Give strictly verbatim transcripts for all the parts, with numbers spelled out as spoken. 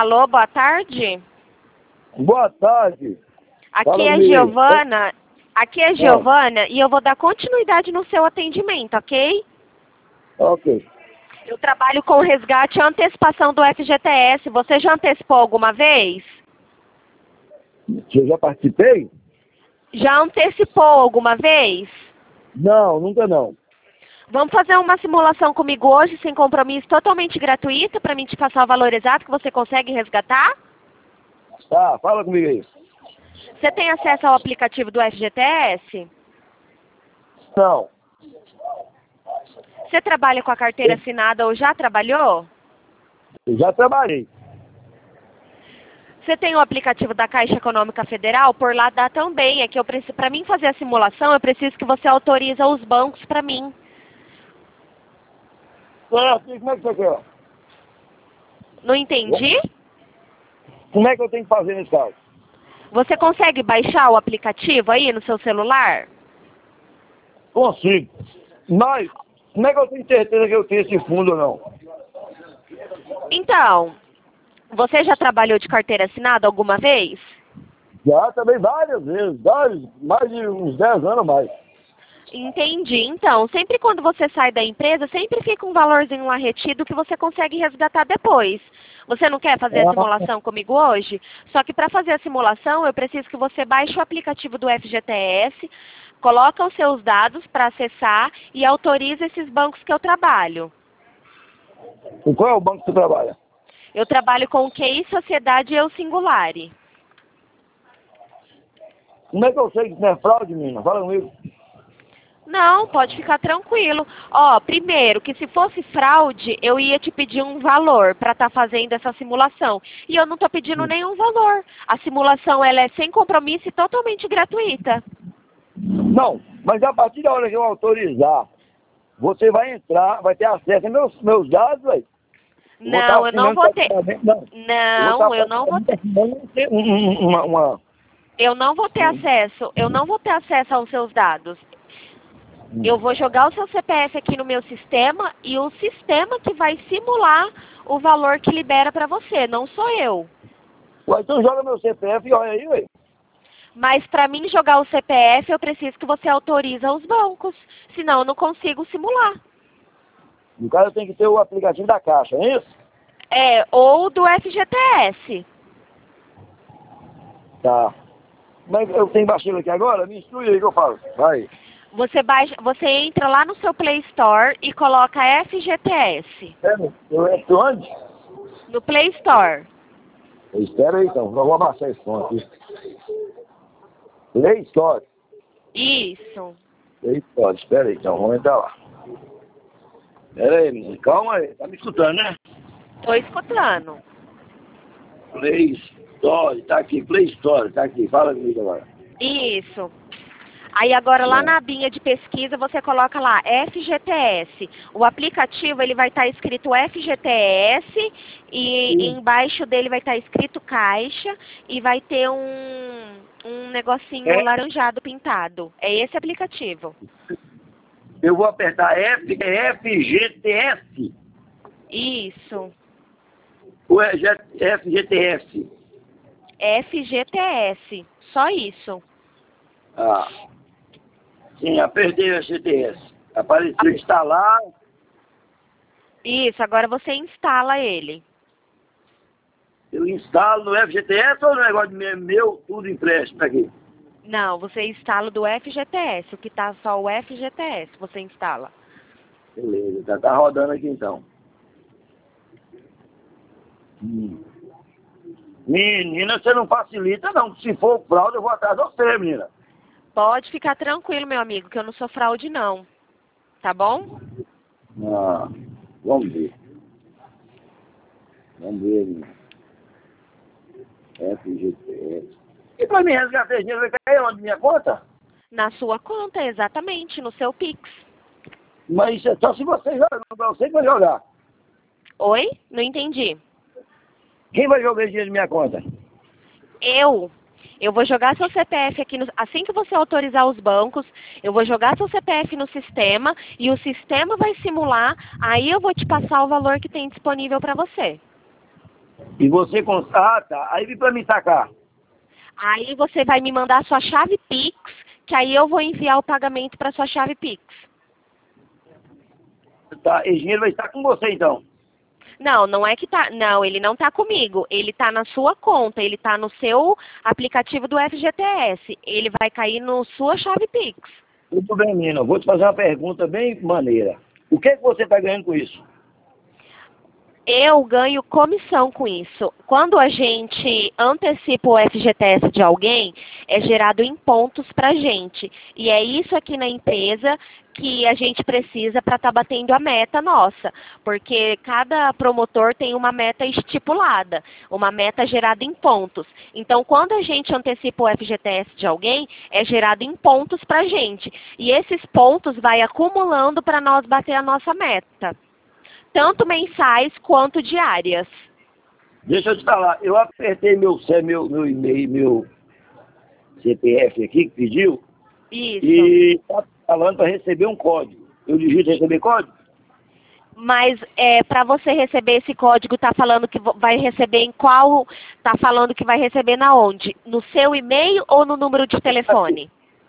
Alô, boa tarde. Boa tarde. Aqui Fala é a comigo. Giovana. Aqui é a Giovana e eu vou dar continuidade no seu atendimento, ok? Ok. Eu trabalho com resgate e antecipação do F G T S. Você já antecipou alguma vez? Eu já participei? Já antecipou alguma vez? Não, nunca não. Vamos fazer uma simulação comigo hoje, sem compromisso, totalmente gratuita, para mim te passar o valor exato que você consegue resgatar? Tá, fala comigo aí. Você tem acesso ao aplicativo do F G T S? Não. Você trabalha com a carteira assinada ou já trabalhou? Eu já trabalhei. Você tem o aplicativo da Caixa Econômica Federal? Por lá dá também. É que eu preciso, para mim fazer a simulação, eu preciso que você autorize os bancos para mim. Certo, e como é que você quer? Não entendi? Como é que eu tenho que fazer nesse caso? Você consegue baixar o aplicativo aí no seu celular? Consigo. Mas, como é que eu tenho certeza que eu tenho esse fundo ou não? Então, você já trabalhou de carteira assinada alguma vez? Já também várias vezes, vários, mais de uns dez anos mais. Entendi. Então, sempre quando você sai da empresa, sempre fica um valorzinho lá retido que você consegue resgatar depois. Você não quer fazer a simulação comigo hoje? Só que para fazer a simulação, eu preciso que você baixe o aplicativo do F G T S, coloca os seus dados para acessar e autorize esses bancos que eu trabalho. E qual é o banco que você trabalha? Eu trabalho com o Q I Sociedade e Eu Singulare. Como é que eu sei que isso não é fraude, menina? Fala comigo. Não, pode ficar tranquilo. Ó, primeiro, que se fosse fraude, eu ia te pedir um valor para estar fazendo essa simulação. E eu não estou pedindo nenhum valor. A simulação ela é sem compromisso e totalmente gratuita. Não, mas a partir da hora que eu autorizar, você vai entrar, vai ter acesso aos meus, meus dados, velho. Não, eu não vou ter. Não, Não, eu não vou ter. Uma, uma... Eu não vou ter acesso. Eu não vou ter acesso aos seus dados. Eu vou jogar o seu C P F aqui no meu sistema e o sistema que vai simular o valor que libera para você, não sou eu. Ué, então joga meu C P F e olha aí, velho. Mas para mim jogar o C P F, eu preciso que você autorize os bancos, senão eu não consigo simular. No caso, tem que ter o aplicativo da Caixa, não é isso? É, ou do F G T S. Tá. Mas eu tenho baixinho aqui agora? Me instrui aí que eu falo. Vai. Você, baixa, você entra lá no seu Play Store e coloca F G T S. É, eu entro onde? No Play Store. Espera aí, então. Eu vou abaixar esse som aqui. Play Store. Isso. Play Store. Espera aí, então. Vamos entrar lá. Espera aí, menino. Calma aí. Tá me escutando, né? Tô escutando. Play Store. Tá aqui. Play Store. Tá aqui. Fala comigo agora. Isso. Aí agora lá na abinha de pesquisa você coloca lá F G T S. O aplicativo ele vai estar escrito F G T S e Sim. embaixo dele vai estar escrito Caixa e vai ter um, um negocinho É. laranjado pintado. É esse aplicativo. Eu vou apertar F, F G T S. Isso. Ou é F G T S? F G T S. Só isso. Ah. Sim, apertei o F G T S. Apareceu instalar. Isso, agora você instala ele. Eu instalo no F G T S ou no negócio meu, meu tudo empréstimo aqui? Não, você instala do F G T S. O que tá só o F G T S você instala. Beleza, já tá rodando aqui então. Hum. Menina, você não facilita não. Se for fraude, eu vou atrás de você, menina. Pode ficar tranquilo, meu amigo, que eu não sou fraude, não. Tá bom? Ah, vamos ver. Vamos ver, menina. F G T S. E pra mim resgatar dinheiro vai cair onde? Minha conta? Na sua conta, exatamente, no seu Pix. Mas isso é só se você jogar, não você que vai jogar. Oi? Não entendi. Quem vai jogar esse dinheiro na minha conta? Eu. Eu vou jogar seu C P F aqui, no, assim que você autorizar os bancos, eu vou jogar seu C P F no sistema e o sistema vai simular, aí eu vou te passar o valor que tem disponível para você. E você... Cons... Ah, tá. Aí vem pra me sacar. Aí você vai me mandar a sua chave Pix, que aí eu vou enviar o pagamento para sua chave Pix. Tá, esse dinheiro vai estar com você, então. Não, não é que tá... Não, ele não tá comigo. Ele tá na sua conta, ele tá no seu aplicativo do F G T S. Ele vai cair no sua chave Pix. Muito bem, menina. Vou te fazer uma pergunta bem maneira. O que, é que você está ganhando com isso? Eu ganho comissão com isso. Quando a gente antecipa o F G T S de alguém, é gerado em pontos para a gente. E é isso aqui na empresa que a gente precisa para estar tá batendo a meta nossa. Porque cada promotor tem uma meta estipulada, uma meta gerada em pontos. Então, quando a gente antecipa o F G T S de alguém, é gerado em pontos para a gente. E esses pontos vai acumulando para nós bater a nossa meta. Tanto mensais quanto diárias. Deixa eu te falar, eu apertei meu, meu, meu e-mail, meu C P F aqui, que pediu, Isso. e tá falando para receber um código. Eu digito receber código? Mas é, para você receber esse código, tá falando que vai receber em qual? Tá falando que vai receber na onde? No seu e-mail ou no número de telefone?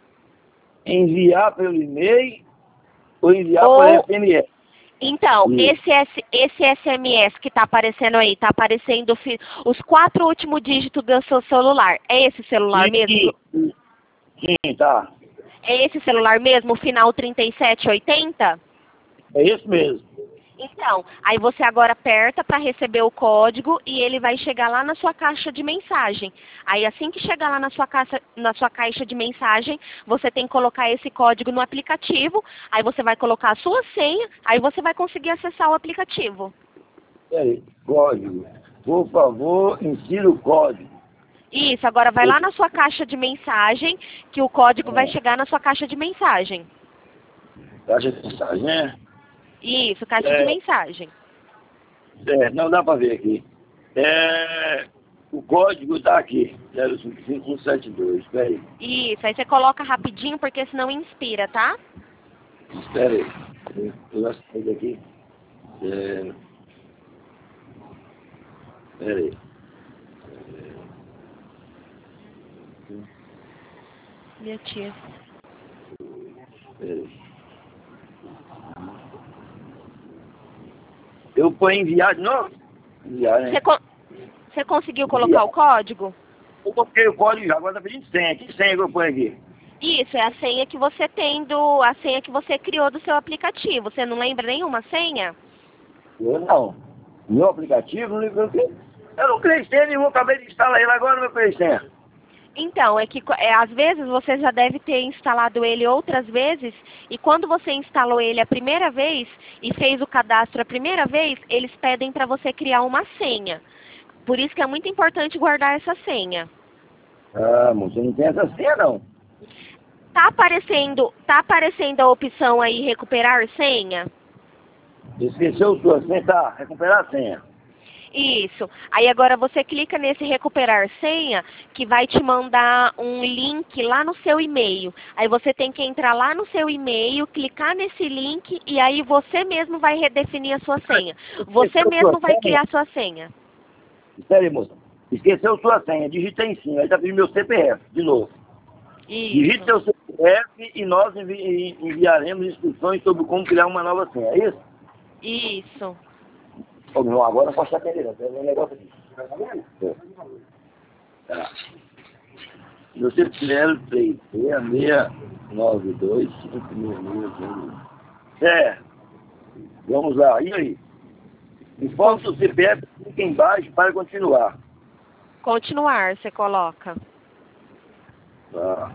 Enviar pelo e-mail ou enviar ou... por S M S? Então, esse, esse S M S que está aparecendo aí, está aparecendo os quatro últimos dígitos do seu celular. É esse celular sim, mesmo? Sim, sim, tá. É esse celular mesmo, o final trinta e sete oitenta? É isso mesmo. Então, aí você agora aperta para receber o código e ele vai chegar lá na sua caixa de mensagem. Aí assim que chegar lá na sua, caixa, na sua caixa de mensagem, você tem que colocar esse código no aplicativo, aí você vai colocar a sua senha, aí você vai conseguir acessar o aplicativo. Peraí, código. Por favor, insira o código. Isso, agora vai lá na sua caixa de mensagem, que o código vai chegar na sua caixa de mensagem. Caixa de mensagem, né? Isso, caixa é, de mensagem. É, não dá para ver aqui. É, o código está aqui, zero cinco cinco um sete dois, espera aí. Isso, aí você coloca rapidinho, porque senão inspira, tá? Espera aí, eu já saí daqui. É, espera aí. Minha tia. Espera aí. Eu ponho enviar de novo? Enviar, né? Você, con você conseguiu colocar enviar. O código? Eu coloquei o código já, agora tá pedindo senha. Que senha que eu ponho aqui? Isso, é a senha que você tem do... a senha que você criou do seu aplicativo. Você não lembra nenhuma senha? Eu não. Meu aplicativo, não lembro o quê? Eu não criei senha nenhuma, acabei de instalar ele agora, não criei senha. Então, é que é, às vezes você já deve ter instalado ele outras vezes, e quando você instalou ele a primeira vez e fez o cadastro a primeira vez, eles pedem para você criar uma senha. Por isso que é muito importante guardar essa senha. Ah, moça, não tem essa senha não. Tá aparecendo, tá aparecendo a opção aí, recuperar senha? Esqueceu sua senha, tá, recuperar a senha. Isso. Aí agora você clica nesse recuperar senha, que vai te mandar um link lá no seu e-mail. Aí você tem que entrar lá no seu e-mail, clicar nesse link e aí você mesmo vai redefinir a sua senha. Você mesmo vai criar a sua senha. Espera aí, moça. Esqueceu sua senha, digita em cima. Aí tá pedindo meu C P F, de novo. Isso. Digite seu C P F e nós envi enviaremos instruções sobre como criar uma nova senha, é isso? Isso. Ô, meu, agora eu posso atender, tem um negócio aqui. Tá. Você zero três seis seis nove dois cinco seis seis. Certo. Vamos lá. E aí? Informe o C P F, clique embaixo para continuar. Continuar, você coloca. Tá.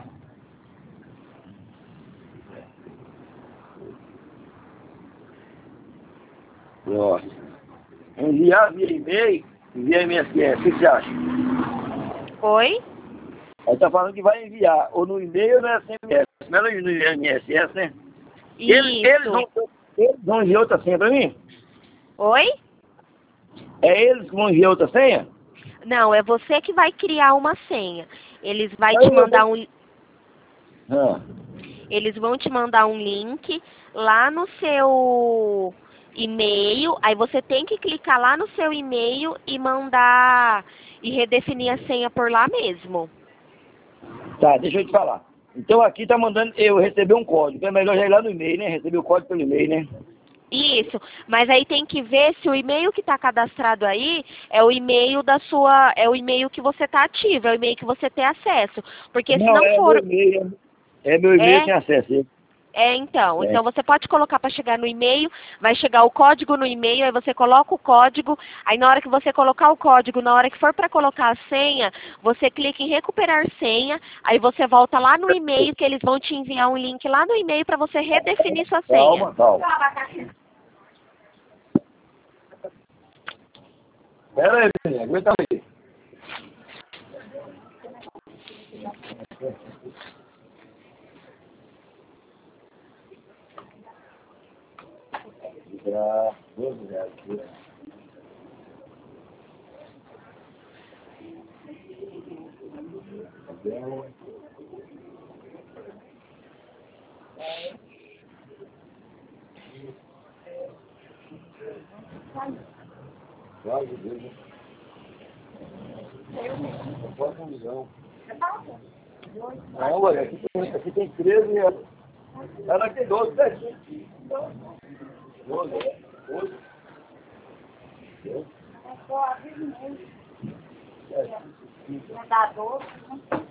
Próximo. Enviar via e-mail, via M S S. O que você acha? Oi? Aí tá falando que vai enviar ou no e-mail ou no S M S. Não é no M S S, né? Isso. Eles, eles, vão, eles vão enviar outra senha pra mim? Oi? É eles que vão enviar outra senha? Não, é você que vai criar uma senha. Eles vão te mandar um... Ah. Eles vão te mandar um link lá no seu... e-mail, aí você tem que clicar lá no seu e-mail e mandar e redefinir a senha por lá mesmo. Tá, deixa eu te falar. Então aqui tá mandando eu receber um código. É melhor já ir lá no e-mail, né? Receber o código pelo e-mail, né? Isso, mas aí tem que ver se o e-mail que está cadastrado aí é o e-mail da sua, é o e-mail que você está ativo, é o e-mail que você tem acesso. Porque se Não, não é for, meu e-mail. É meu e-mail é, sem acesso. é então. É. Então você pode colocar para chegar no e-mail, vai chegar o código no e-mail, aí você coloca o código, aí na hora que você colocar o código, na hora que for para colocar a senha, você clica em recuperar senha, aí você volta lá no e-mail que eles vão te enviar um link lá no e-mail para você redefinir sua senha. Calma, calma. Pera aí, menina, aguenta aí. Pra doze reais. Quase Deus, né? Quase um milhão. Não, olha, aqui tem, aqui tem treze reais. Ela tem doze, certinho. doze, doze. Vai dar doce, né?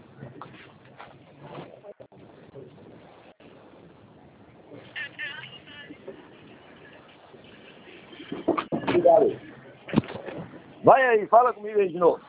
Vai aí, fala comigo aí de novo.